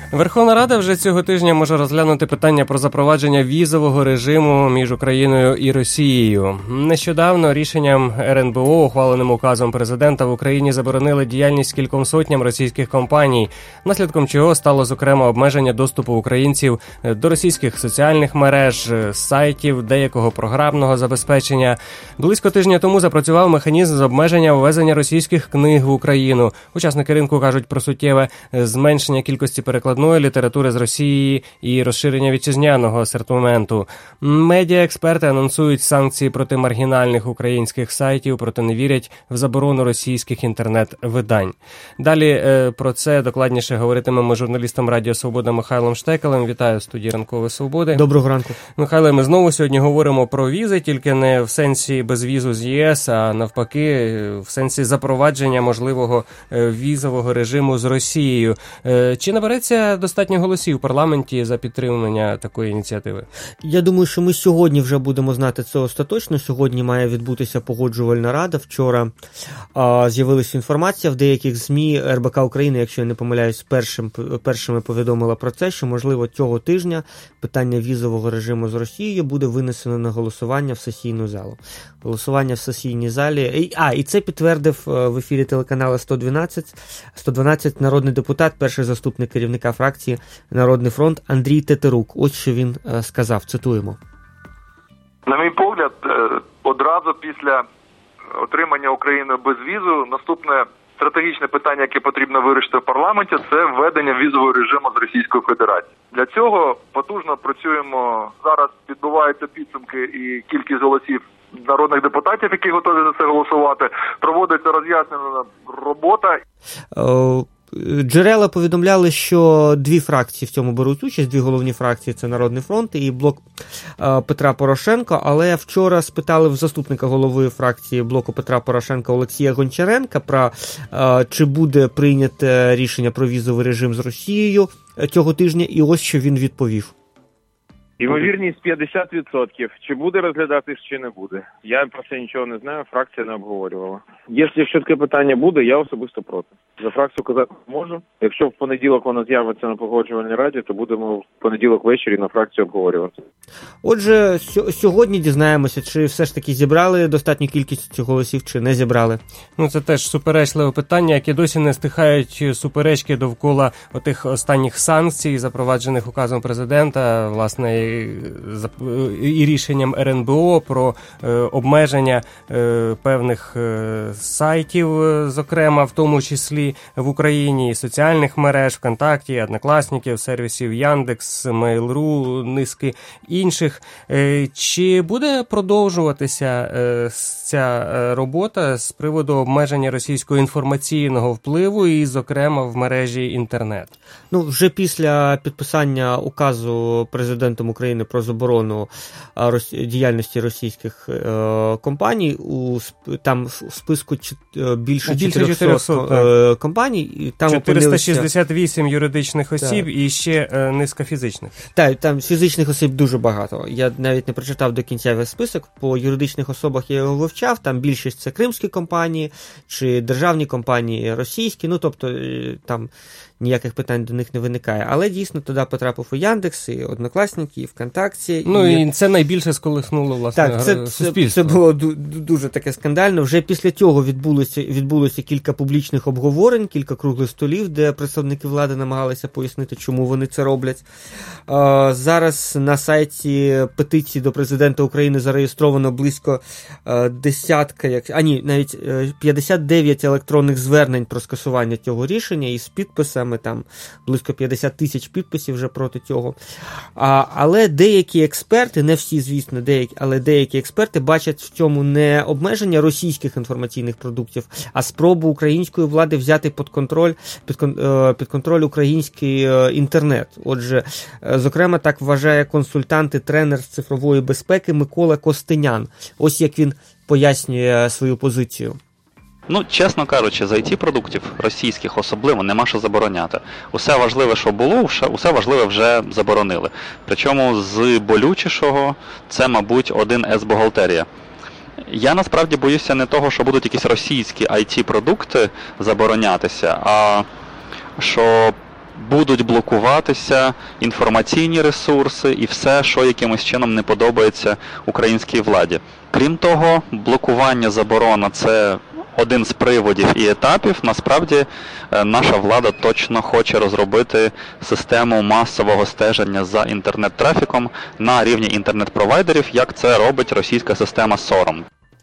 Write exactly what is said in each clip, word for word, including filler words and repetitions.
Верховна Рада вже цього тижня може розглянути питання про запровадження візового режиму між Україною і Росією. Нещодавно рішенням ер ен бе о, ухваленим указом президента, в Україні заборонили діяльність кільком сотням російських компаній, наслідком чого стало, зокрема, обмеження доступу українців до російських соціальних мереж, сайтів, деякого програмного забезпечення. Близько тижня тому запрацював механізм з обмеження ввезення російських книг в Україну. Учасники ринку кажуть про суттєве зменшення кількості перекладної літератури з Росії і розширення вітчизняного асортименту. Медіаексперти анонсують санкції проти маргінальних українських сайтів, проте не вірять в заборону російських інтернет-видань. Далі е, про це докладніше говоритимемо з журналістом Радіо Свобода Михайлом Штекелем. Вітаю в студії Ранкової Свободи. Доброго ранку. Михайле, ми знову сьогодні говоримо про візи, тільки не в сенсі безвізу з є ес, а навпаки в сенсі запровадження можливого візового режиму з Росією. Чи набереться достатньо голосів в парламенті за підтримання такої ініціативи? Я думаю, що ми сьогодні вже будемо знати це остаточно. Сьогодні має відбутися погоджувальна рада. Вчора а, з'явилася інформація в деяких ЗМІ. ер бе ка України, якщо я не помиляюсь, першим, першими повідомила про це, що, можливо, цього тижня питання візового режиму з Росією буде винесено на голосування в сесійну залу. Голосування в сесійній залі. А, і це підтвердив в ефірі телеканалу сто дванадцять, сто дванадцять народний депутат, перший заступник керівника фракції «Народний фронт» Андрій Тетерук. Ось що він сказав, цитуємо. На мій погляд, одразу після отримання Україною безвізу наступне стратегічне питання, яке потрібно вирішити в парламенті, це введення візового режиму з Російською Федерацією. Для цього потужно працюємо. Зараз підбиваються підсумки і кількість голосів народних депутатів, які готові за це голосувати. Проводиться роз'яснена робота. Джерела повідомляли, що дві фракції в цьому беруть участь, дві головні фракції – це Народний фронт і Блок е, Петра Порошенка, але вчора спитали в заступника голови фракції Блоку Петра Порошенка Олексія Гончаренка про е, чи буде прийняте рішення про візовий режим з Росією цього тижня, і ось що він відповів. Ймовірність п'ятдесят відсотків. Чи буде розглядатись, чи не буде. Я про це нічого не знаю, фракція не обговорювала. Якщо таке питання буде, я особисто проти. За фракцію казати можу. Якщо в понеділок воно з'явиться на погоджувальній раді, то будемо в понеділок ввечері на фракцію обговорювати. Отже, сьогодні дізнаємося, чи все ж таки зібрали достатню кількість цих голосів, чи не зібрали. Ну, це теж суперечливе питання, яке досі не стихають суперечки довкола отих останніх санкцій, запроваджених указом президента, власне, і рішенням ер ен бе о про е, обмеження е, певних е, сайтів, зокрема, в тому числі в Україні, соціальних мереж, ВКонтакті, Однокласників, сервісів Яндекс, Mail.ru, низки інших. Е, чи буде продовжуватися е, ця робота з приводу обмеження російського інформаційного впливу і, зокрема, в мережі інтернет? Ну, вже після підписання указу президентом України про заборону діяльності російських е, компаній, у, там в списку більше, більше чотириста компаній. Там чотириста шістдесят вісім опинилися... юридичних осіб, так, і ще е, низка фізичних. Так, там фізичних осіб дуже багато. Я навіть не прочитав до кінця весь список. По юридичних особах я його вивчав. Там більшість це кримські компанії чи державні компанії російські. Ну, тобто там ніяких питань до них не виникає. Але дійсно туди потрапив і Яндекс, і Однокласники, і ВКонтакті. Ну і, і це найбільше сколихнуло, власне, так, це, суспільство. Це, це було дуже таке скандально. Вже після цього відбулося, відбулося кілька публічних обговорень, кілька круглих столів, де представники влади намагалися пояснити, чому вони це роблять. А, зараз на сайті петиції до президента України зареєстровано близько а, десятка, як, а ні, навіть п'ятдесят дев'ять електронних звернень про скасування цього рішення із підписами. Там близько п'ятдесят тисяч підписів вже проти цього. А, але деякі експерти, не всі, звісно, деякі, але деякі експерти бачать в цьому не обмеження російських інформаційних продуктів, а спробу української влади взяти під контроль, під, під контроль український інтернет. Отже, зокрема, так вважає консультант і тренер з цифрової безпеки Микола Костенян. Ось як він пояснює свою позицію. Ну, чесно кажучи, з ай ті-продуктів російських особливо нема що забороняти. Усе важливе, що було, усе важливе вже заборонили. Причому з болючішого це, мабуть, один ес-бухгалтерія. Я насправді боюся не того, що будуть якісь російські ай ті-продукти заборонятися, а що будуть блокуватися інформаційні ресурси і все, що якимось чином не подобається українській владі. Крім того, блокування, заборона – це один з приводів і етапів. Насправді, наша влада точно хоче розробити систему масового стеження за інтернет-трафіком на рівні інтернет-провайдерів, як це робить російська система сором.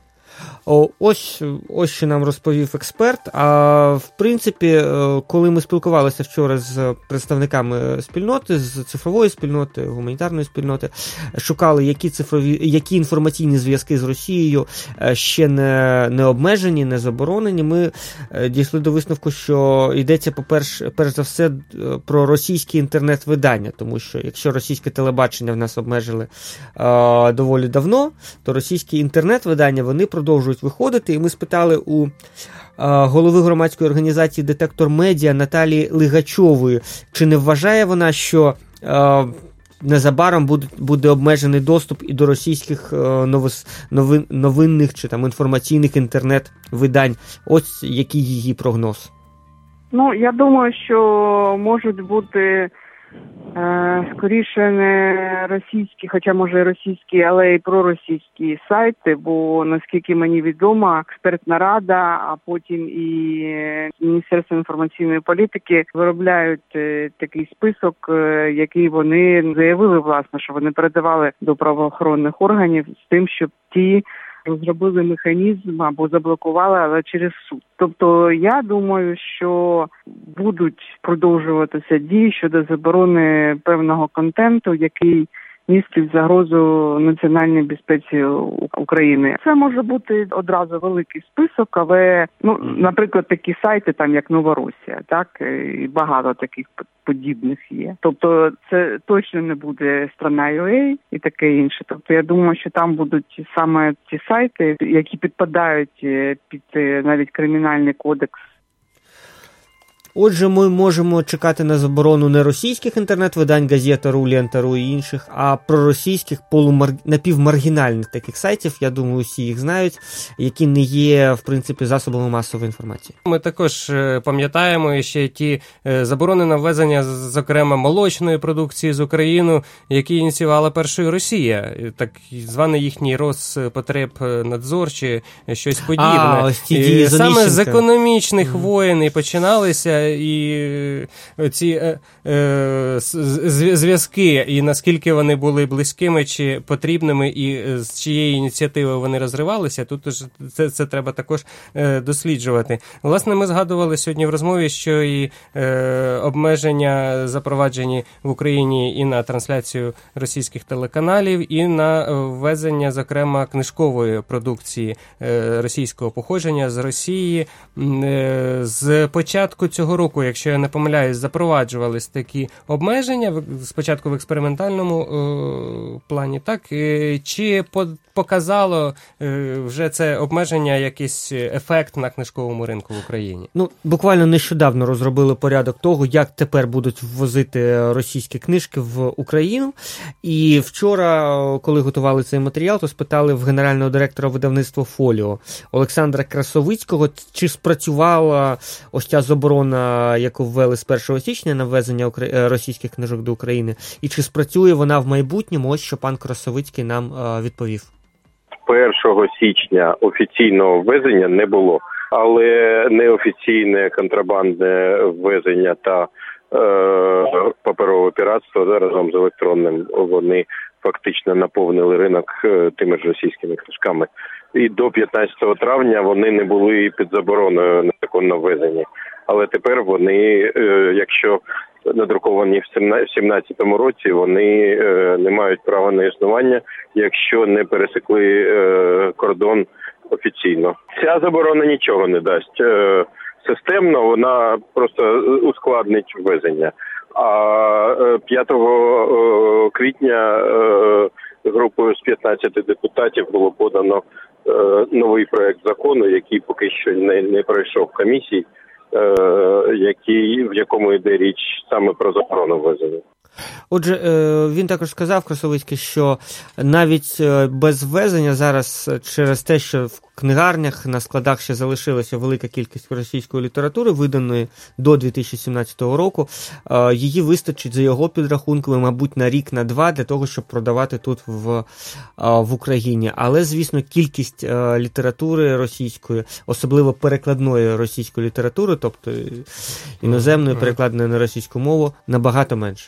О, ось, ось що нам розповів експерт. А в принципі, коли ми спілкувалися вчора з представниками спільноти, з цифрової спільноти, гуманітарної спільноти, шукали, які цифрові, які інформаційні зв'язки з Росією ще не, не обмежені, не заборонені, ми дійшли до висновку, що йдеться, по-перше, перш за все, про російські інтернет-видання, тому що якщо російське телебачення в нас обмежили е, доволі давно, то російські інтернет-видання, вони продовжують виходити, і ми спитали у е, голови громадської організації «Детектор Медіа» Наталії Лигачової, чи не вважає вона, що е, незабаром буде, буде обмежений доступ і до російських е, новос, новин, новинних чи там інформаційних інтернет-видань. Ось який її прогноз. Ну, я думаю, що можуть бути Е, скоріше не російські, хоча може російські, але й проросійські сайти, бо наскільки мені відомо, експертна рада, а потім і Міністерство інформаційної політики виробляють е, такий список, е, який вони заявили, власне, що вони передавали до правоохоронних органів з тим, щоб ті розробили механізм або заблокували, але через суд. Тобто я думаю, що будуть продовжуватися дії щодо заборони певного контенту, який містить загрозу національній безпеці України. Це може бути одразу великий список, але, ну, наприклад, такі сайти, там як Новоросія, так, і багато таких подібних є. Тобто це точно не буде Страна.ua і таке інше. Тобто я думаю, що там будуть саме ті сайти, які підпадають під навіть кримінальний кодекс. Отже, ми можемо чекати на заборону не російських інтернет-видань, Газета.ру, Лента.ру і інших, а проросійських полумар... напівмаргінальних таких сайтів, я думаю, усі їх знають, які не є, в принципі, засобами масової інформації. Ми також пам'ятаємо ще ті заборони на ввезення, зокрема, молочної продукції з України, які ініціювала першою Росія, так званий їхній Роспотребнадзор чи щось подібне. А, ось ті дії Саме Онищенка. з економічних mm. воєн і починалися і ці е, е, зв'язки, і наскільки вони були близькими чи потрібними, і з чиєї ініціативи вони розривалися, тут це, це треба також е, досліджувати. Власне, ми згадували сьогодні в розмові, що і е, обмеження запроваджені в Україні і на трансляцію російських телеканалів, і на ввезення, зокрема, книжкової продукції е, російського походження з Росії. Е, з початку цього року, якщо я не помиляюсь, запроваджувались такі обмеження, спочатку в експериментальному е, плані, так? Е, чи по, показало е, вже це обмеження якийсь ефект на книжковому ринку в Україні? Ну, буквально нещодавно розробили порядок того, як тепер будуть ввозити російські книжки в Україну. І вчора, коли готували цей матеріал, то спитали в генерального директора видавництва «Фоліо» Олександра Красовицького, чи спрацювала ось ця заборона, яку ввели з першого січня на ввезення російських книжок до України, і чи спрацює вона в майбутньому? Ось що пан Красовицький нам відповів. першого січня офіційного ввезення не було, але неофіційне контрабандне ввезення та е, паперове піратство разом з електронним, вони фактично наповнили ринок тими ж російськими книжками. І до п'ятнадцятого травня вони не були під забороною незаконного ввезення. Але тепер вони, якщо надруковані в сімнадцятому році, вони не мають права на існування, якщо не пересекли кордон офіційно. Ця заборона нічого не дасть. Системно вона просто ускладнить ввезення. А п'ятого квітня групою з п'ятнадцяти депутатів було подано новий проект закону, який поки що не, не пройшов комісії, який, в якому йде річ саме про заборону ввезення. Отже, він також сказав, Красовицький, що навіть без ввезення зараз через те, що в книгарнях на складах ще залишилася велика кількість російської літератури, виданої до дві тисячі сімнадцятого року, її вистачить за його підрахунками, мабуть, на рік, на два, для того, щоб продавати тут в, в Україні. Але, звісно, кількість літератури російської, особливо перекладної російської літератури, тобто іноземної, перекладеної на російську мову, набагато менше.